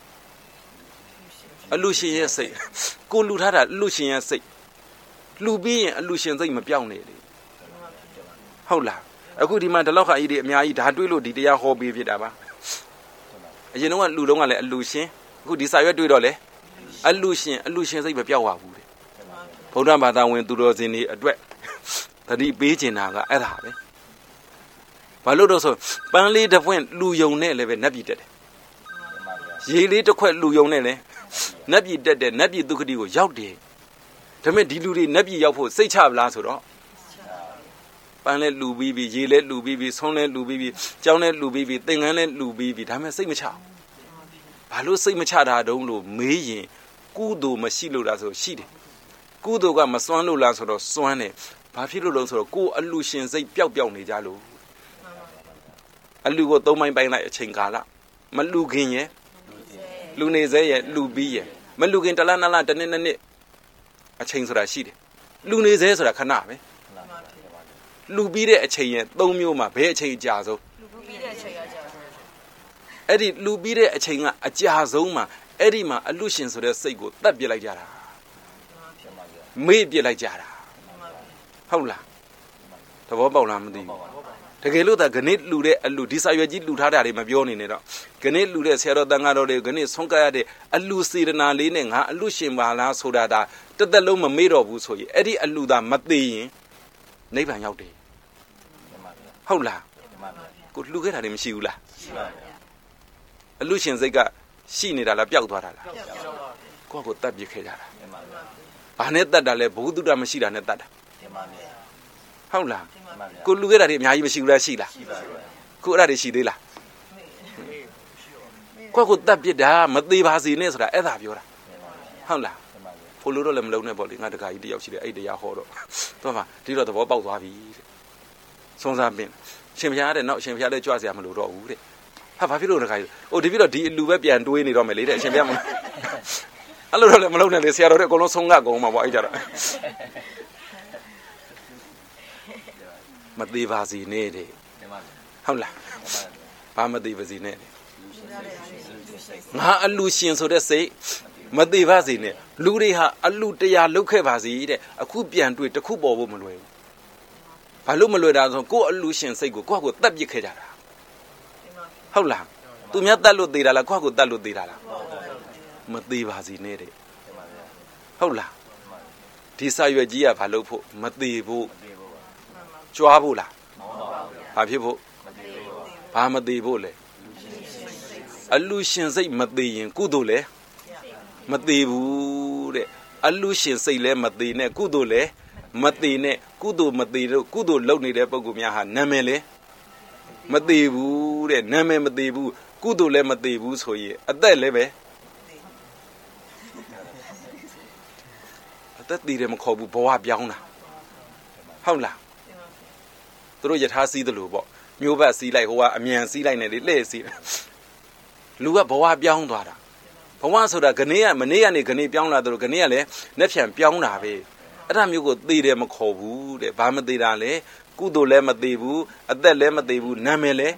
အလူရှင်ရဲ့စိတ်ကိုလူထားတာအလူရှင်ရဲ့စိတ်လူပြီးရင်အလူရှင်စိတ်မပြောင်းနေလေဟုတ်လားအခုဒီမှာဒီလောက်ခါကြီးတွေအများကြီးဓာတွေးလို့ဒီတရားဟောပေးဖြစ်တာပါအရင်တော့လူတုံးကလည်းအလူရှင်အခုဒီစာရွက်တွေးတော့လေအလူရှင်စိတ်မပြောက်ပါဘူးတဲ့ဗုဒ္ဓဘာသာဝင်သူတော်စင်တွေအတွက်တတိပေးကျင်တာကအဲ့ဒါပဲဘာလို့တော့ဆိုပန်းလေးတစ်ပွင့်လူယုံနဲ့လည်းပဲနတ်ပြည်တက်တယ်ရေလေးတစ်ခွက်လူယုံနဲ့လည်းနတ်ပြည်တက်တယ်နတ်ပြည်ဒုက္ခတိကိုရောက်တယ်ဒါပေမဲ့ဒီလူတွေနတ်ပြည်ရောက်ဖို့စိတ်ချပလားဆိုတော့ပန်းလဲလူပြီးပြီရေလဲလူပြီးပြီဆုံးလဲလူပြီးပြီကြောင်းလဲလူပြီးပြီသင်္ကန်းလဲလူပြီးပြီဒါပေမဲ့စိတ်မချဘာလို့စိတ်မချတာတုံးလို့မေးရင်ကုသိုလ်မရှိလို့လားဆိုရှိတယ်ကုသိုလ်ကမစွမ်းလို့လားဆိုတော့စွမ်းတယ်ဘာဖြစ်လို့လဲဆိုတော့ကိုယ်အလူရှင်စိတ်ပျောက်နေကြလို့အလူကိုသုံးပိုင်းပိုင်းလိုက်အချိန်ကာလမလူခင်ရဲ့လူနေစေရဲ့လူပြီးရဲ့မလူခင်တလားနလားတနေ့နှစ်အချိန်ဆိုတာရှိတယ်လူနေစေဆိုတာခဏပဲလူပြီးတဲ့အချိန်ရဲ့၃မျိုးမှာဘယ်အချိန်အကြာဆုံးလူပြီးတဲ့အချိန်ကကြာဆုံးအဲ့ဒီလူပြီးတဲ့အချိန်ကအကြာဆုံးမှာအဲ့ဒီမှာအလူရှင်ဆိုတဲ့စိတ်ကိုတတ်ပြစ်လိုက်ကြတာမေ့ပြစ်လိုက်ကြတာဟုတ်လားသဘောပေါက်လားမသိဘူးတကယ်လို့သာဂဏိလူတဲ့အလူဒီစာရွက်ကြီးလူထားတာတွေမပြောနေနဲ့တော့ဂဏိလူတဲ့ဆရာတော်တန်ဃာတော်တွေဂဏိဆုံးကရတဲ့အလူစေတနာလေးနဲ့ငါအလူရှင်ပါလားဆိုတာဒါတသက်လုံးမမေ့တော့ဘူးဆိုရင်အဲ့ဒီအလူသာမသေးရင်နိဗ္ဗာန်ရောက်တယ်ဟုတ်လားကိုလူခဲ့တာတွေမရှိဘူးလားရှိပါဗျာအလူရှင်စိတ်ကရှိနေတာလားပျောက်သွားတာလားကိုယ့်ကိုတတ်ပြစ်ခဲ့ကြတာဘာနဲ့တတ်တာလဲဘုသူတ္တမရှိတာနဲ့တတ်တာဟုတ်လားကိုလူခဲ့တာတွေအများကြီးမရှိဘူးလားရှိလားကိုအဲ့ဒါတွေရှိသေးလားကိုယ့်ကိုတတ်ပြစ်တာမသေးပါစေနဲ့ဆိုတာအဲ့ဒါပြောတာဟုတ်လားဖိုလိုတော့လည်းမလုံးနဲ့ပေါ့လေငါတခါကြီးတယောက်ရှိတယ်အဲ့တရားဟောတော့တော့မှဒီတော့သဘောပေါက်သွားပြီတဲ့ဆုံးစားပင်ရှင်ဖျားတဲ့နောက်ရှင်ဖျားလည်းကြွစရာမလိုတော့ဘူးတဲ့ဟာဘာဖြစ်လို့လဲခါဟိုဒီပြီးတော့ဒီအလူပဲပြန်တွေးနေတော့မယ်လေတဲ့အရှင်ဖျားမအဲ့လိုတော့လည်းမလုပ်နဲ့လေဆရာတော်တွေအကုန်လုံးဆုံးငတ်ကုန်မှာပေါ့အဲ့ကြတော့မသေးပါစီနဲ့တဲ့ဟုတ်လားဘာမသေးပါစီနဲ့ငါအလူရှင်ဆိုတဲ့စိတ်မသေးပါစီနဲ့လူတွေဟာအလူတရားလုတ်ခဲ့ပါစီတဲ့အခုပြန်တွေ့တစ်ခုပေါ်ဖို့မလွယ်ဘူးဘာလို့မလွယ်တာဆိုကိုယ့်အလူရှင်စိတ်ကိုကိုယ့်ကိုတတ်ပစ်ခဲ့ကြတာဟုတ်လားသူများတတ်လို့သေးတာလားကိုယ့်ကိုတတ်လို့သေးတာလားမသေးပါစီနဲ့တဲ့ဟုတ်လားဒီစာရွက်ကြီးကဘာလို့ဖို့မသေးဖို့ကြွားဖို့လားဘာဖြစ်ဖို့ဘာမသေးဖို့လဲအလူရှင်စိတ်မသေးရင်ကုသိုလ်လဲမသေးဘူးတဲ့အလူရှင်စိတ်လဲမသေးနဲ့ကုသိုလ်လဲမသေးနဲ့ကုသိုလ်မသေးလို့ကုသိုလ်လုပ်နေတဲ့ပုဂ္ဂိုလ်များဟာနာမည်လဲမသေးဘူးတဲ့နာမည်မသေးဘူးကုသိုလ်လဲမသေးဘူးဆိုရင်အသက်လဲပဲအသက်တည်တယ်မခေါ်ဘူးဘဝပြောင်းတာဟုတ်လားသူတို့ယထာစီးတယ်လို့ပေါ့မျိုးဘတ်စီးလိုက်ဟိုကအမြန်စီးလိုက်နေလေလှည့်စီးလူကဘဝပြောင်းသွားတာဘဝဆိုတာခနေ့ကမနေ့ကနေခနေ့ပြောင်းလာတယ်လို့ခနေ့ကလည်းနှက်ဖြန်ပြောင်းတာပဲအဲ့ဒါမျိုးကိုသိတယ်မခေါ်ဘူးတဲ့ဘာမသိတာလဲကုသိုလ်လည်းမသိဘူးအသက်လည်းမသိဘူးနာမည်လည်း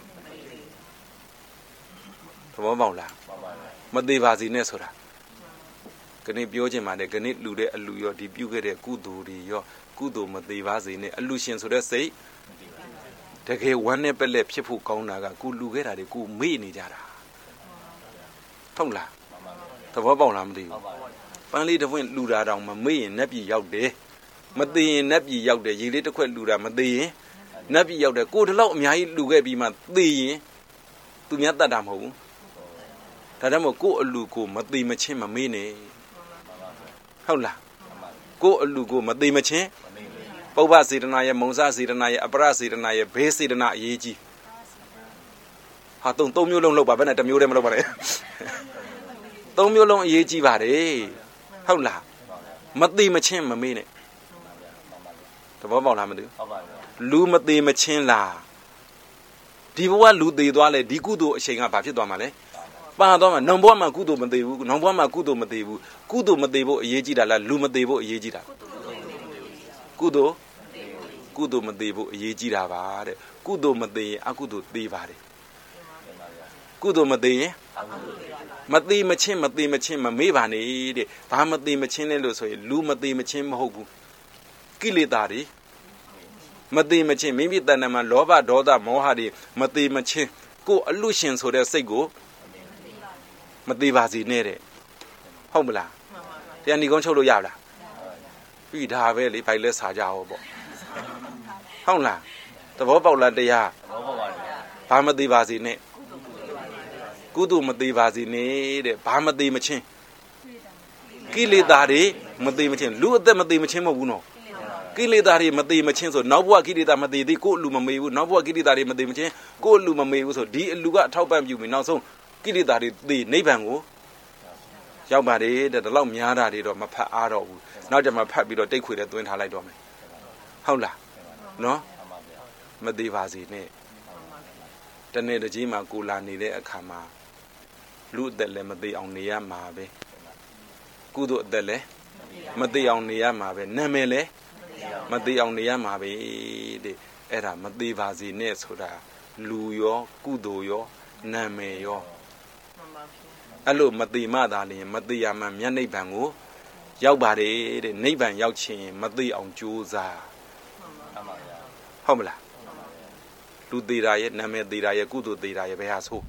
သဘောပေါက်လားမသိပါစီနဲ့ဆိုတာခနေ့ပြောချင်ပါတယ်ခနေ့လူတဲ့အလူရောဒီပြုခဲ့တဲ့ကုသိုလ်တွေရောကုသိုလ်မသိပါစေနဲ့အလူရှင်ဆိုတဲ့စိတ်တကယ်ဝမ်းနဲ့ပက်လက်ဖြစ်ဖို့ကောင်းတာကကိုလူခဲ့တာတွေကိုမေ့နေကြတာဟုတ်လားသဘောပေါက်လားမသိဘူးပန်းလေးတစ်ဖွင့်လူတာတောင်မမေ့ရင်နတ်ပြည်ရောက်တယ်မသိရင်နတ်ပြည်ရောက်တယ်ရေလေးတစ်ခွက်လူတာမသိရင်နတ်ပြည်ရောက်တယ်ကိုဒီလောက်အများကြီးလူခဲ့ပြီးမှသိရင်သူများတတ်တာမဟုတ်ဘူးဒါကြောင့်မို့ကိုအလူကိုမသိမချင်းမမေ့နဲ့ဟုတ်လားကိုအလူကိုမသိမချင်းပုဗ္ဗစေတနာရဲ့မုံစစေတနာရဲ့အပရစေတနာရဲ့ဘေးစေတနာအရေးကြီးဟာသုံးမျိုးလုံးလောက်ပါဘယ်နဲ့တစ်မျိုးတည်းမလုပ်ပါနဲ့သုံးမျိုးလုံးအရေးကြီးပါတယ်ဟုတ်လားမသိမချင်းမမေ့နဲ့သဘောပေါက်လားမသိဘူးလူမသိမချင်းလားဒီဘဝလူသေးသွားလဲဒီကုသိုလ်အချိန်ကဘာဖြစ်သွားမှာလဲပါသွားမှာနောင်ဘဝမှာကုသိုလ်မသေးဘူးနောင်ဘဝမှာကုသိုလ်မသေးဘူးကုသိုလ်မသေးဖို့အရေးကြီးတာလားလူမသေးဖို့အရေးကြီးတာကုသိုလ်မသေးဖို့အရေးကြီးတာပါတဲ့ကုသိုလ်မသေးရင်အကုသိုလ်သေးပါတယ်ကုသိုလ်မသေးရင်မသေးမချင်းမမေ့ပါနဲ့တဲ့ဘာမသေးမချင်းလဲလို့ဆိုရင်လူမသေးမချင်းမဟုတ်ဘူးကိလေသာတွေမသေးမချင်းမိမိတဏ္ဍာမှာလောဘဒေါသမောဟတွေမသေးမချင်းကိုအလူရှင်ဆိုတဲ့စိတ်ကိုမသေးပါစေနဲ့တဲ့ဟုတ်မလားတရားဏီကုန်းချုပ်လို့ရလားပြီဒါပဲလေဘိုက်လဲစားကြအောင်ပေါ့ဟုတ်လားသဘောပေါက်လားတရားဘာမသေးပါစေနဲ့ကုသိုလ်မသေးပါစေနဲ့တဲ့ဘာမသေးမချင်းကိလေသာတွေမသေးမချင်းလူအသက်မသေးမချင်းမဟုတ်ဘူးနော်ကိလေသာတွေမသေးမချင်းဆိုနောက်ဘဝကိလေသာမသေးသေးကိုယ်လူမမေဘူးနောက်ဘဝကိလေသာတွေမသေးမချင်းကိုယ်လူမမေဘူးဆိုဒီအလူကအထောက်ပံ့ပြုပြီးနောက်ဆုံးကိလေသာတွေသေနိဗ္ဗာန်ကိုရောက်ပါတယ်တဲ့ဒီလောက်များတာတွေတော့မဖတ်အားတော့ဘူးနောက်ကျမှဖတ်ပြီးတော့တိတ်ခွေတဲ့သွင်းထားလိုက်တော့မယ်ဟုတ်လားနော်မသေးပါစေနဲ့တနေ့တကြီးမှာကိုလာနေတဲ့အခါမှာလူအသက်လည်းမသေးအောင်နေရမှာပဲကုသိုလ်အသက်လည်းမသေးအောင်နေရမှာပဲနာမည်လည်းမသေးအောင်နေရမှာပဲတဲ့အဲ့ဒါမသေးပါစေနဲ့ဆိုတာလူရောကုသိုလ်ရောနာမည်ရောအဲ့လိုမသေးမှသာလျှင်မသေးရမှမြတ်နိဗ္ဗာန်ကိုရောက်ပါတယ်တဲ့နိဗ္ဗာန်ရောက်ခြင်းမသေးအောင်ကြိုးစားဟုတ်မလားလူသေးတာရဲ့နာမည်သေးတာရဲ့ကုသိုလ်သေးတာရဲ့ဘယ်ဟာဆို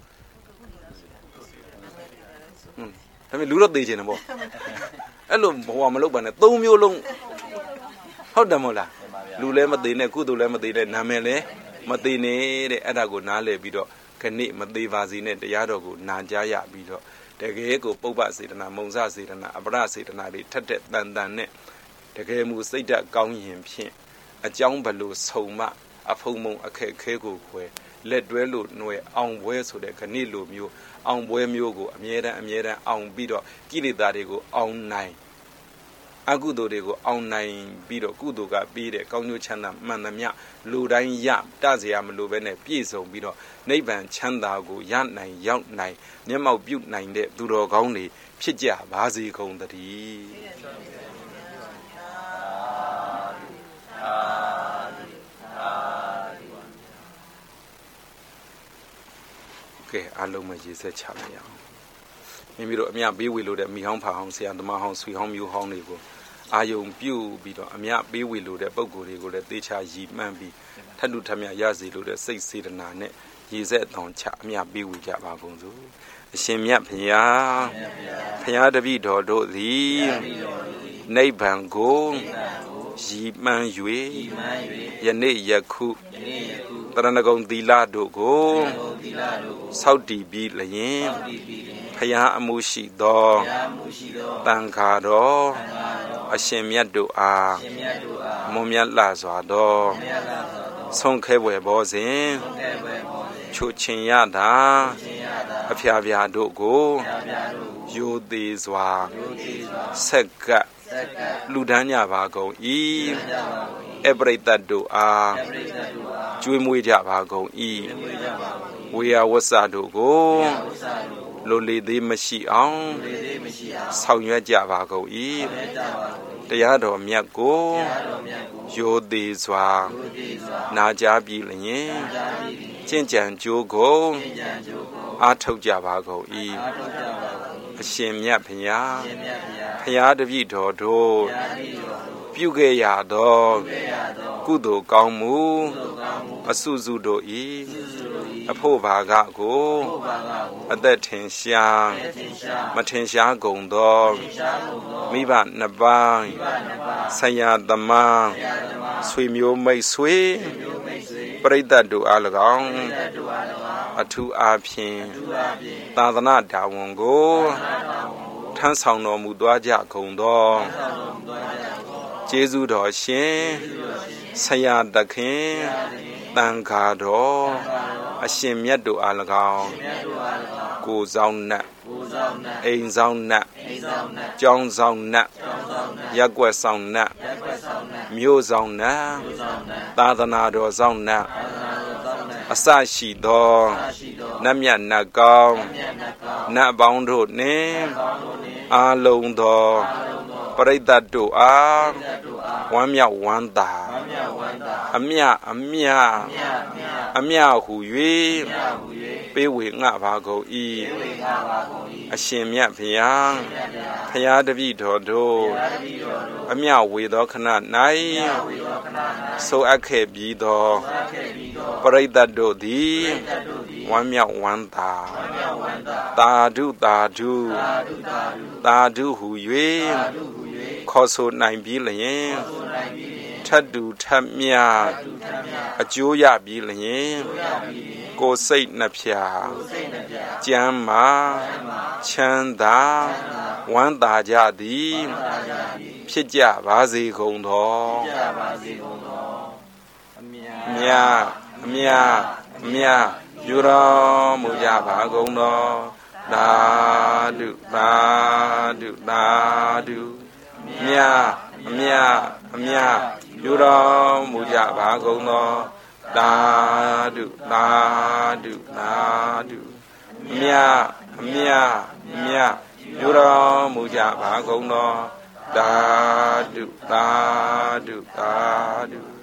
ဒါပေမဲ့လူတော့သေးခြင်းတယ်ပေါ့အဲ့လိုဘဝမလုပ်ပါနဲ့သုံးမျိုးလုံးဟုတ်တယ်မဟုတ်လားလူလည်းမသေးနဲ့ကုသိုလ်လည်းမသေးနဲ့နာမည်လည်းမသေးနဲ့တဲ့အဲ့ဒါကိုနားလည်ပြီးတော့ခဏမသေးပါစေနဲ့တရားတော်ကိုနာကြားရပြီးတော့တကယ်ကိုပုပ္ပစေတနာမုံစစေတနာအပရစေတနာတွေထက်တဲ့တန်တန်နဲ့တကယ်မူစိတ်ဓာတ်ကောင်းရင်ဖြင့်အကြောင်းဘလို့ဆုံမအဖုံမုံအခက်ခဲကိုခွဲလက်တွဲလို့ຫນွယ်အောင်ပွဲဆိုတဲ့ခဏလိုမျိုးအောင်ပွဲမျိုးကိုအမြဲတမ်းအောင်ပြီးတော့ကိလေသာတွေကိုအောင်နိုင်အကုသိုလ်တွေကိုအောင်နိုင်ပြီးတော့ကုသိုလ်ကပေးတဲ့ကောင်းကျိုးချမ်းသာမှန်သမျှလူတိုင်းရတစရာမလိုပဲနဲ့ပြည့်စုံပြီးတော့နိဗ္ဗာန်ချမ်းသာကိုရနိုင်ရောက်နိုင်မျက်မှောက်ပြုနိုင်တဲ့သူတော်ကောင်းတွေဖြစ်ကြပါစေကုန်သတည်းကဲအားလုံးမရေစက်ချလိုက်အောင်မိမိတို့အမြပေးဝေလို့တဲ့မိဟောင်းဖာဟောင်းဆရာသမားဟောင်းဆွေဟောင်းမျိုးဟောင်းတွေကိုအာယုံပြုပြီးတော့အမြပေးဝေလို့တဲ့ပုံကိုယ်တွေကိုလည်းသေချာရည်မှန်းပြီးထပ်တူထပ်မြရစေလို့တဲ့စိတ်စေတနာနဲ့ရည်ဆက်တောင်ချအမြပေးဝေကြပါကုန်စို့အရှင်မြတ်ဖရာဖရာတပည့်တော်တို့သည်နိဗ္ဗာန်ကိုရည်မှန်း၍ယနေ့ယခုတရဏဂုံသီလတို့ကိုစောင့်တည်ပြီးလျင်ဖရာအမှုရှိသောတန်ခါတော်အရှင်မြတ်တို့အားမွန်မြတ်လှစွာသောဆုံးခဲွယ်ဘောစဉ်ချိုချင်ရတာအဖျားဖျားတို့ကိုရိုသေးစွာဆက်ကပ်လူဒန်းကြပါကုန်၏အပရိသတ်တို့အားကျွေးမွေးကြပါကုန်၏ဝေယဝဆတို့ကိုလိုလေသေးမရှိအောင်ဆောင်ရွက်ကြပါကုန်၏တရားတော်မြတ်ကိုရိုသေးစွာနာကြားပြီးလျင်ကျင့်ကြံကြိုးကိုအားထုတ်ကြပါကုန်၏အရှင်မြတ်ဖရာဖရာတပည့်တော်တို့ပြုခဲ့ရသောကုသိုလ်ကောင်းမှုအစုစုတို့၏အဖို့ဘာကကိုအသက်ထင်ရှားမထင်ရှားကုန်သောမိဘနှစ်ပါးဆရာသမားဆွေမျိုးမိတ်ဆွေပရိသတ်တို့အား၎င်းအထူးအားဖြင့်သာသနာတာဝန်ကိုထမ်းဆောင်တော်မူသွားကြကုန်သောကျေးဇူးတော်ရှင်ဆရာသခင်တန်ခါတော်အရှင်မြတ်တို့အား၎င်းကိုဆောင်နတ်အိမ်ဆောင်နတ်ကျောင်းဆောင်နတ်ရက်ွက်ဆောင်နတ်မြို့ဆောင်နတ်သာသနာတော်ဆောင်နတ်အစရှိသောနတ်မြတ်နတ်ကောင်းနတ်ပေါင်းတို့နှင့်အာလုံးသောပရိသတ်တို့အားဝမ်းမြောက်ဝမ်းသာအမြဟု၍ပေးဝေငှပါကုန်၏အရှင်မြတ်ဖရာဖရာတပည့်တော်တို့အမြဝေသောခဏ၌ဆိုအပ်ခဲ့ပြီးသောပရိသတ်တို့သည်ဝမ်းမြောက်ဝမ်းသာသာဓုသာဓုသာဓုဟု၍ခေါ်ဆိုနိုင်ပြီးလျင်ထပ်တူထပ်မြအကျိုးရပြီးလျင်ကိုယ်စိတ်နှဖျားကျမ်းမာချမ်းသာဝမ်းသာကြသည်ဖြစ်ကြပါစေကုန်သောအမြပြုတော်မူကြပါကုန်သောသာဓုသာဓုသာဓုအမြပြုတော်မူကြပါကုန်သောသာဓုသာဓုသာဓုအမြပြုတော်မူကြပါကုန်သောသာဓုသာဓုသာဓု